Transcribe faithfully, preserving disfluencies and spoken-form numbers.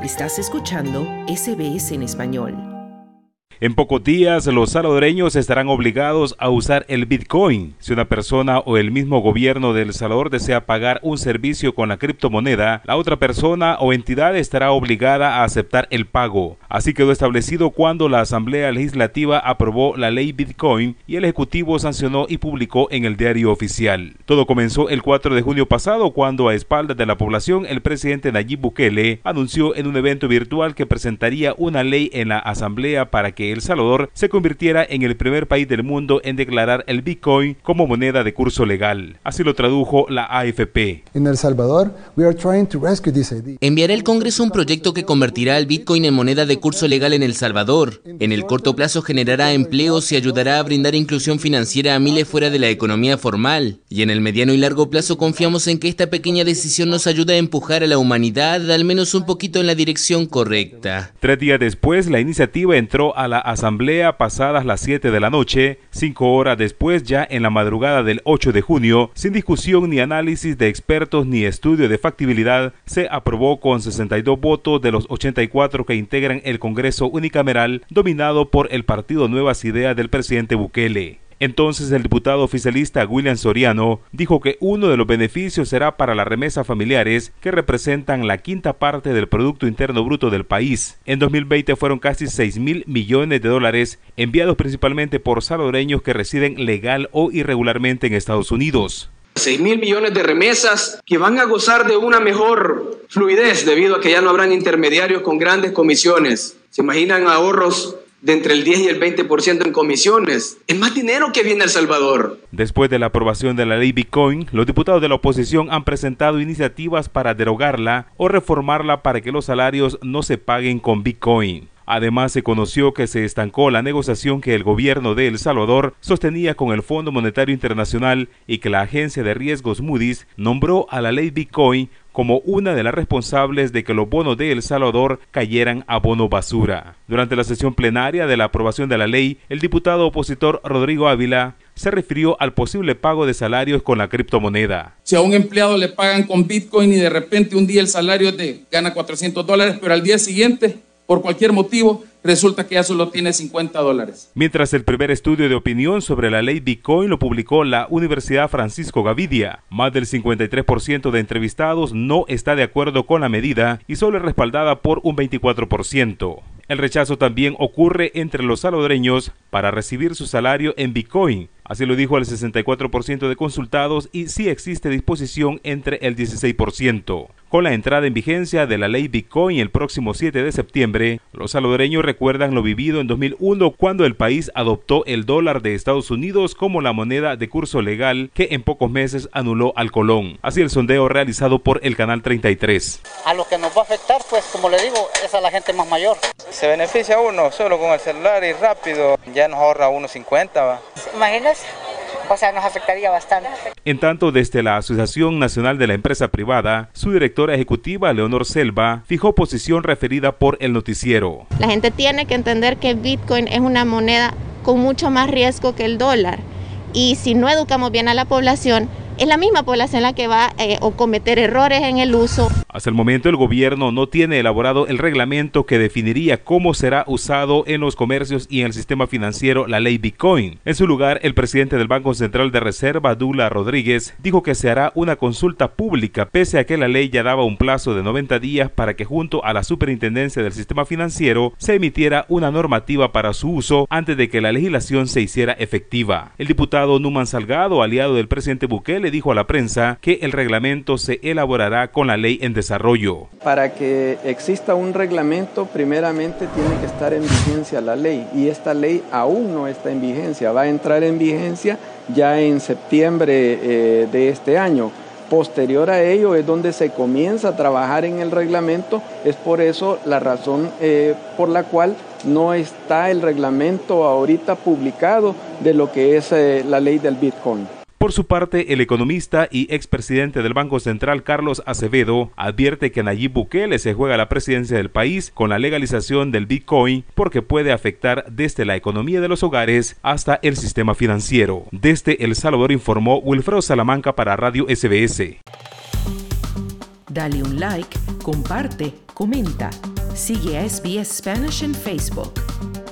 Estás escuchando S B S en español. En pocos días, los salvadoreños estarán obligados a usar el Bitcoin. Si una persona o el mismo gobierno de El Salvador desea pagar un servicio con la criptomoneda, la otra persona o entidad estará obligada a aceptar el pago. Así quedó establecido cuando la Asamblea Legislativa aprobó la ley Bitcoin y el Ejecutivo sancionó y publicó en el Diario Oficial. Todo comenzó el cuatro de junio pasado, cuando a espaldas de la población, el presidente Nayib Bukele anunció en un evento virtual que presentaría una ley en la Asamblea para que El Salvador se convirtiera en el primer país del mundo en declarar el Bitcoin como moneda de curso legal. Así lo tradujo la A F P. En El Salvador, we are trying to rescue this idea. Enviará al Congreso un proyecto que convertirá el Bitcoin en moneda de curso legal en El Salvador. En el corto plazo generará empleos y ayudará a brindar inclusión financiera a miles fuera de la economía formal. Y en el mediano y largo plazo confiamos en que esta pequeña decisión nos ayude a empujar a la humanidad al menos un poquito en la dirección correcta. Tres días después, la iniciativa entró a la Asamblea pasadas las siete de la noche, cinco horas después, ya en la madrugada del ocho de junio, sin discusión ni análisis de expertos ni estudio de factibilidad, se aprobó con sesenta y dos votos de los ochenta y cuatro que integran el Congreso unicameral, dominado por el partido Nuevas Ideas del presidente Bukele. Entonces el diputado oficialista William Soriano dijo que uno de los beneficios será para las remesas familiares, que representan la quinta parte del Producto Interno Bruto del país. En dos mil veinte fueron casi seis mil millones de dólares enviados principalmente por salvadoreños que residen legal o irregularmente en Estados Unidos. seis mil millones de remesas que van a gozar de una mejor fluidez debido a que ya no habrán intermediarios con grandes comisiones. ¿Se imaginan ahorros de entre el diez y el veinte por ciento en comisiones? Es más dinero que viene a El Salvador. Después de la aprobación de la ley Bitcoin, los diputados de la oposición han presentado iniciativas para derogarla o reformarla para que los salarios no se paguen con Bitcoin. Además, se conoció que se estancó la negociación que el gobierno de El Salvador sostenía con el Fondo Monetario Internacional y que la agencia de riesgos Moody's nombró a la ley Bitcoin como una de las responsables de que los bonos de El Salvador cayeran a bono basura. Durante la sesión plenaria de la aprobación de la ley, el diputado opositor Rodrigo Ávila se refirió al posible pago de salarios con la criptomoneda. Si a un empleado le pagan con Bitcoin y de repente un día el salario de gana cuatrocientos dólares, pero al día siguiente, por cualquier motivo, resulta que ya solo tiene cincuenta dólares. Mientras el primer estudio de opinión sobre la ley Bitcoin lo publicó la Universidad Francisco Gavidia, más del cincuenta y tres por ciento de entrevistados no está de acuerdo con la medida y solo es respaldada por un veinticuatro por ciento. El rechazo también ocurre entre los salvadoreños para recibir su salario en Bitcoin. Así lo dijo el sesenta y cuatro por ciento de consultados y sí existe disposición entre el dieciséis por ciento. Con la entrada en vigencia de la ley Bitcoin el próximo siete de septiembre, los salvadoreños recuerdan lo vivido en dos mil uno, cuando el país adoptó el dólar de Estados Unidos como la moneda de curso legal que en pocos meses anuló al colón. Así el sondeo realizado por el Canal treinta y tres. A lo que nos va a afectar, pues como le digo, es a la gente más mayor. Se beneficia uno solo con el celular y rápido, ya nos ahorra uno cincuenta, va. Imagínese. O sea, nos afectaría bastante. En tanto, desde la Asociación Nacional de la Empresa Privada, su directora ejecutiva, Leonor Selva, fijó posición referida por el noticiero. La gente tiene que entender que Bitcoin es una moneda con mucho más riesgo que el dólar. Y si no educamos bien a la población, es la misma población la que va eh, a cometer errores en el uso. Hasta el momento el gobierno no tiene elaborado el reglamento que definiría cómo será usado en los comercios y en el sistema financiero la ley Bitcoin. En su lugar, el presidente del Banco Central de Reserva, Dula Rodríguez, dijo que se hará una consulta pública, pese a que la ley ya daba un plazo de noventa días para que junto a la superintendencia del sistema financiero se emitiera una normativa para su uso antes de que la legislación se hiciera efectiva. El diputado Numan Salgado, aliado del presidente Bukele, le dijo a la prensa que el reglamento se elaborará con la ley en desarrollo. Para que exista un reglamento, primeramente tiene que estar en vigencia la ley, y esta ley aún no está en vigencia, va a entrar en vigencia ya en septiembre eh, de este año. Posterior a ello es donde se comienza a trabajar en el reglamento, es por eso la razón eh, por la cual no está el reglamento ahorita publicado de lo que es eh, la ley del Bitcoin. Por su parte, el economista y expresidente del Banco Central, Carlos Acevedo, advierte que Nayib Bukele se juega la presidencia del país con la legalización del Bitcoin porque puede afectar desde la economía de los hogares hasta el sistema financiero. Desde El Salvador informó Wilfredo Salamanca para Radio S B S. Dale un like, comparte, comenta. Sigue a S B S Spanish en Facebook.